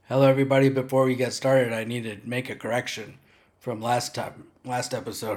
Hello, everybody. Before we get started, I need to make a correction from last episode.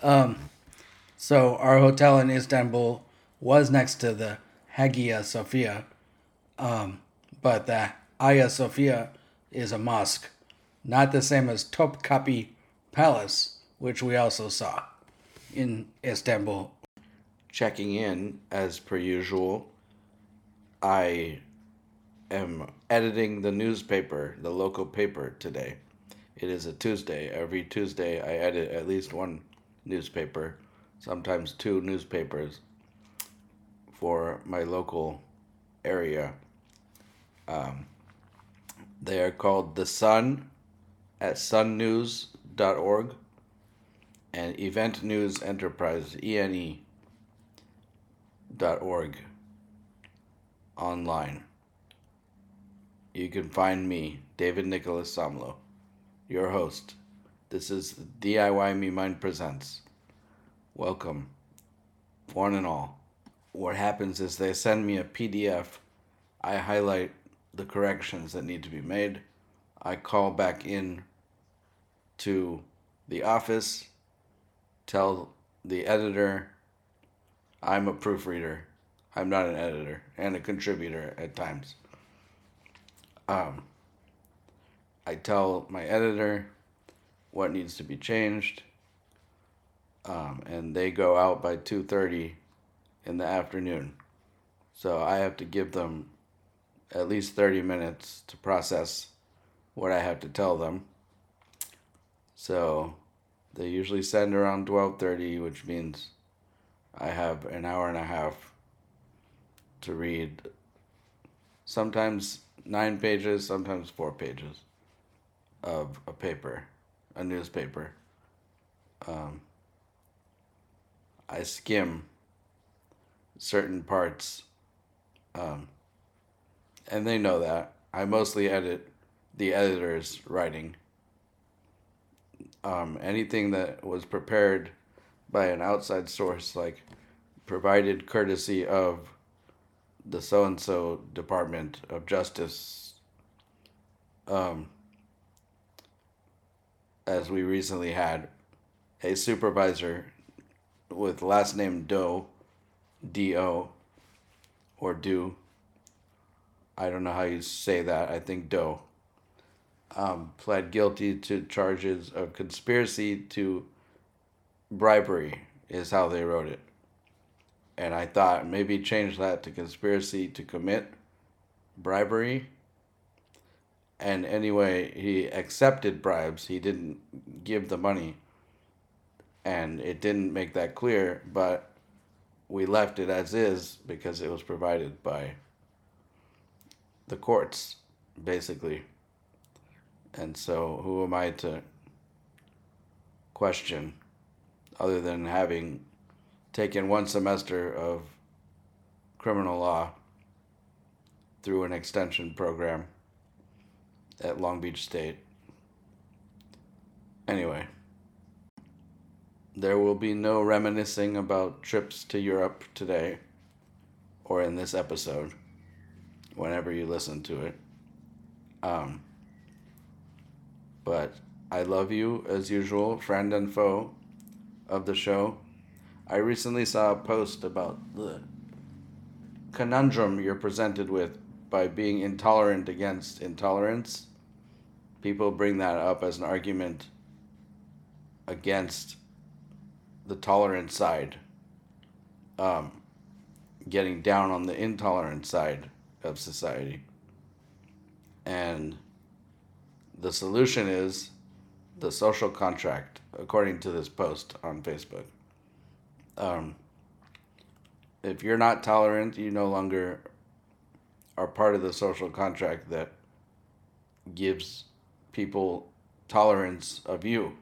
So our hotel in Istanbul was next to the Hagia Sophia, but the Hagia Sophia is a mosque, not the same as Topkapi Palace, which we also saw in Istanbul. Checking in as per usual. I am editing the newspaper, the local paper today. It is a Tuesday. Every Tuesday, I edit at least one newspaper, sometimes two newspapers for my local area. They are called The Sun at sunnews.org and Event News Enterprise, ENE.org online. You can find me, David Nicholas Samlo, your host. This is DIY Me Mind Presents. Welcome, one and all. What happens is they send me a PDF. I highlight the corrections that need to be made. I call back in to the office, tell the editor I'm a proofreader. I'm not an editor and a contributor at times. Um, I tell my editor what needs to be changed, and they go out by 2:30 in the afternoon. So I have to give them at least 30 minutes to process what I have to tell them. So they usually send around 12:30, which means I have an hour and a half to read. Sometimes 9 pages, sometimes 4 pages of a paper, a newspaper. Um, I skim certain parts, um, and they know that. I mostly edit the editor's writing. Anything that was prepared by an outside source, like provided courtesy of the so and so Department of Justice, um, as we recently had a supervisor with last name Doe, D-O, or Do. I don't know how you say that. I think Doe. Pled guilty to charges of conspiracy to bribery, is how they wrote it. And I thought maybe change that to conspiracy to commit bribery. And anyway, he accepted bribes. He didn't give the money. And it didn't make that clear, but we left it as is because it was provided by the courts, basically. And so, who am I to question other than having taken one semester of criminal law through an extension program at Long Beach State? Anyway, there will be no reminiscing about trips to Europe today or in this episode whenever you listen to it. Um, but I love you as usual, friend and foe of the show. I recently saw a post about the conundrum you're presented with by being intolerant against intolerance. People bring that up as an argument against the tolerant side, um, getting down on the intolerant side of society. And the solution is the social contract, according to this post on Facebook. Um, if you're not tolerant, you no longer are part of the social contract that gives people tolerance of you.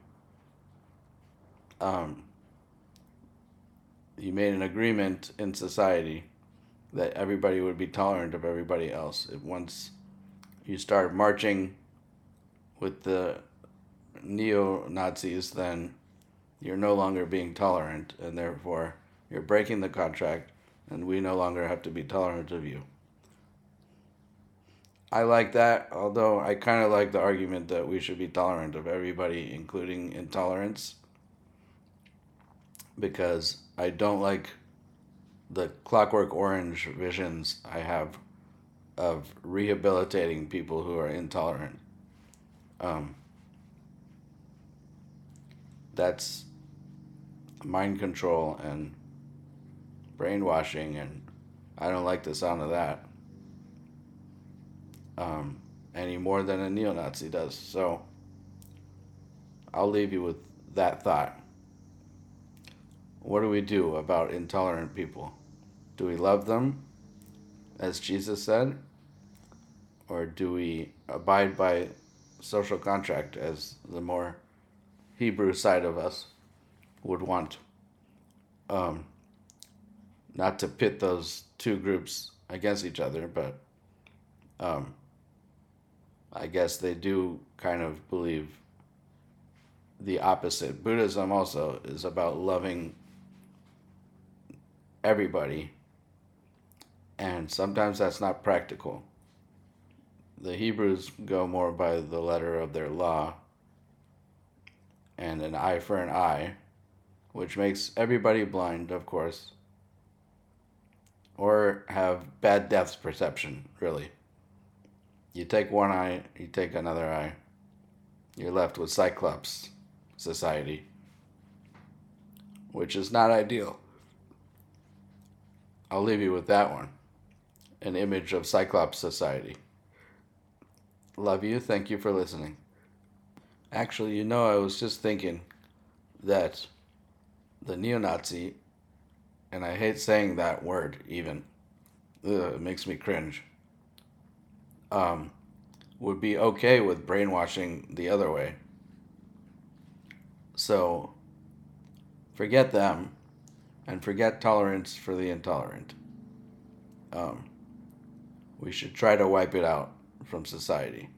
Um, you made an agreement in society that everybody would be tolerant of everybody else. Once you start marching with the neo Nazis, then you're no longer being tolerant, and therefore you're breaking the contract, and we no longer have to be tolerant of you. I like that, although I kind of like the argument that we should be tolerant of everybody, including intolerance, because I don't like the Clockwork Orange visions I have of rehabilitating people who are intolerant. Um, that's mind control and brainwashing, and I don't like the sound of that any more than a neo Nazi does. So I'll leave you with that thought. What do we do about intolerant people? Do we love them, as Jesus said? Or do we abide by social contract, as the more Hebrew side of us would want? Um, Not to pit those two groups against each other, but um, I guess they do kind of believe the opposite. Buddhism also is about loving everybody, and sometimes that's not practical. The Hebrews go more by the letter of their law and an eye for an eye, which makes everybody blind, of course, or have bad depth perception, really. You take one eye, you take another eye, you're left with Cyclops society, which is not ideal. I'll leave you with that one, an image of Cyclops society. Love you. Thank you for listening. Actually, I was just thinking that the neo Nazi, and I hate saying that word even, it makes me cringe, um, would be okay with brainwashing the other way. So forget them and forget tolerance for the intolerant. Um, we should try to wipe it out from society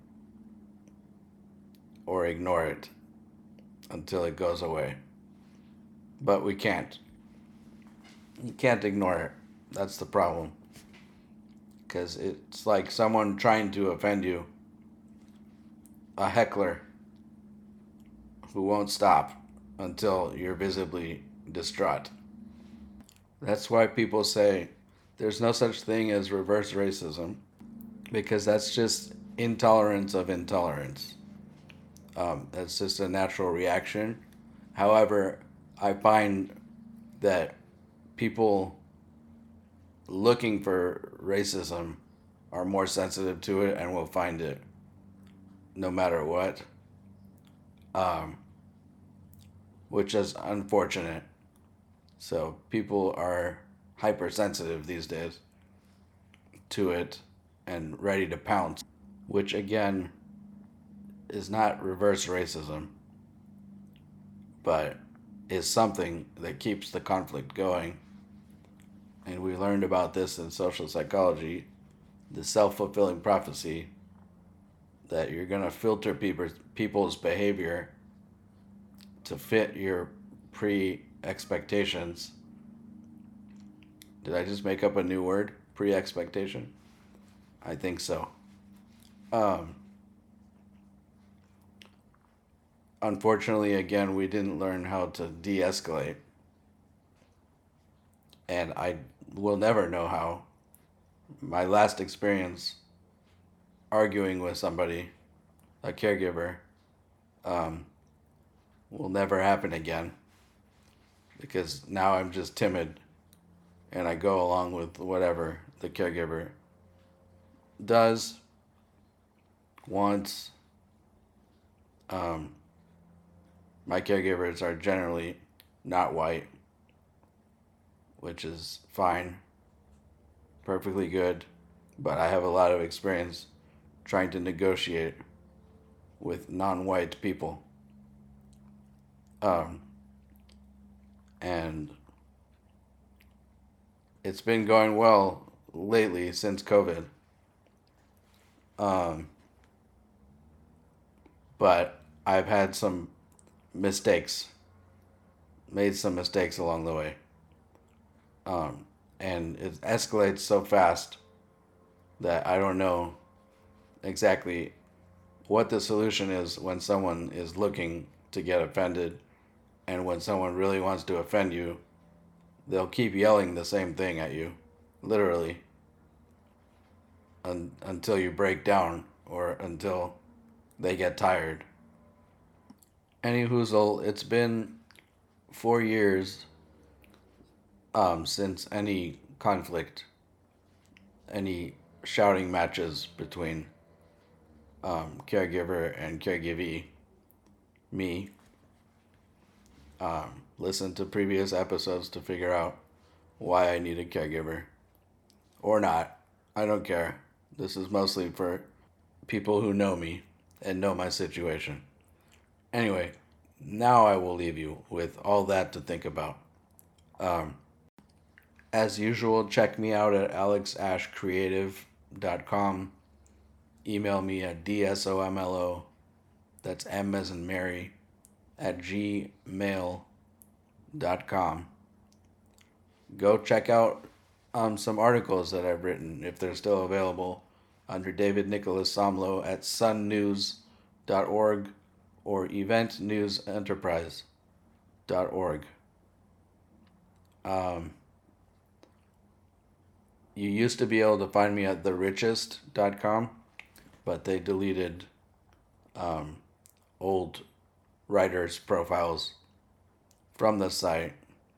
or ignore it until it goes away. But we can't. You can't ignore it. That's the problem. Because it's like someone trying to offend you, a heckler who won't stop until you're visibly distraught. That's why people say there's no such thing as reverse racism, because that's just intolerance of intolerance. That's just a natural reaction. However, I find that people looking for racism are more sensitive to it and will find it no matter what, um, which is unfortunate. So people are hypersensitive these days to it and ready to pounce, which again is not reverse racism, but is something that keeps the conflict going. And we learned about this in social psychology, the self-fulfilling prophecy, that you're going to filter people's behavior to fit your pre-expectations. Did I just make up a new word? Pre-expectation? I think so. Unfortunately, again, we didn't learn how to de-escalate. And I will never know how. My last experience arguing with somebody, a caregiver, will never happen again. Because now I'm just timid and I go along with whatever the caregiver does, wants. My caregivers are generally not white, which is fine, perfectly good, but I have a lot of experience trying to negotiate with non-white people. And it's been going well lately since COVID. But I've had some mistakes, made some mistakes along the way. And it escalates so fast that I don't know exactly what the solution is when someone is looking to get offended, and when someone really wants to offend you, they'll keep yelling the same thing at you, literally, until you break down or until they get tired. Any hoozle, it's been 4 years since any conflict, any shouting matches between caregiver and caregivee, me. Listen to previous episodes to figure out why I need a caregiver. Or not. I don't care. This is mostly for people who know me and know my situation. Anyway, now I will leave you with all that to think about. As usual, check me out at alexashcreative.com. Email me at dsomlo, that's M as in Mary, at gmail.com. Go check out some articles that I've written, if they're still available, under David Nicholas Somlo at sunnews.org or eventnewsenterprise.org. You used to be able to find me at therichest.com, but they deleted old writers' profiles from the site.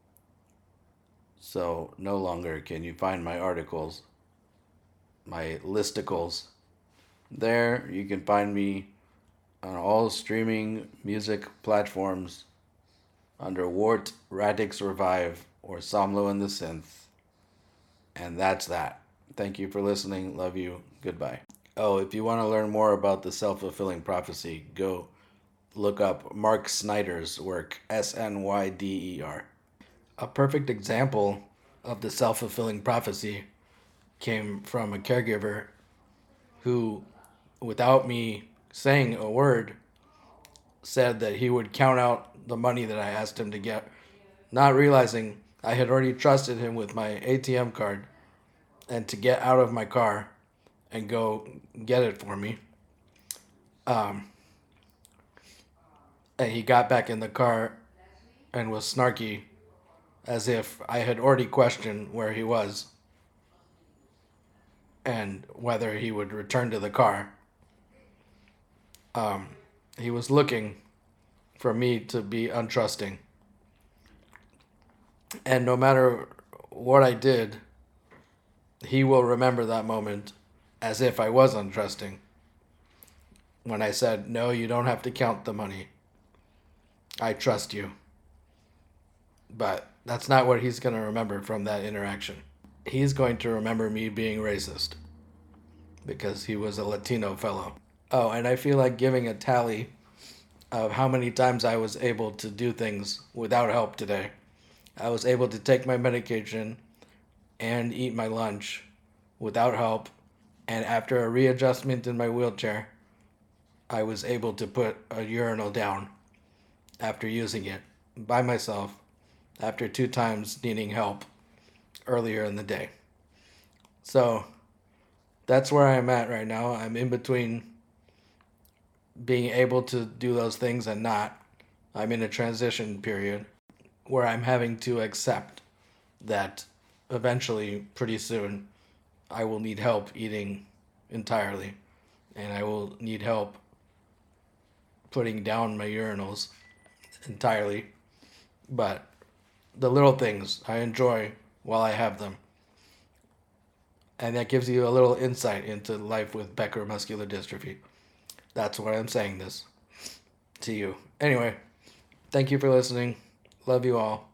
So no longer can you find my articles, my listicles. There you can find me on all streaming music platforms under Wart, Radix Revive, or Somlo and the Synth. And that's that. Thank you for listening. Love you. Goodbye. Oh, if you want to learn more about the self-fulfilling prophecy, go look up Mark Snyder's work, Snyder. A perfect example of the self-fulfilling prophecy came from a caregiver who, without me saying a word, said that he would count out the money that I asked him to get, not realizing I had already trusted him with my ATM card and to get out of my car and go get it for me. And he got back in the car and was snarky, as if I had already questioned where he was and whether he would return to the car. He was looking for me to be untrusting. And no matter what I did, he will remember that moment as if I was untrusting. When I said, no, you don't have to count the money. I trust you. But that's not what he's going to remember from that interaction. He's going to remember me being racist because he was a Latino fellow. Oh, and I feel like giving a tally of how many times I was able to do things without help today. I was able to take my medication and eat my lunch without help, and after a readjustment in my wheelchair, I was able to put a urinal down after using it by myself after 2 times needing help earlier in the day. So that's where I'm at right now. I'm in between being able to do those things and not. I'm in a transition period where I'm having to accept that eventually, pretty soon, I will need help eating entirely, and I will need help putting down my urinals entirely. But the little things I enjoy while I have them. And that gives you a little insight into life with Becker muscular dystrophy. That's why I'm saying this to you. Anyway, thank you for listening. Love you all.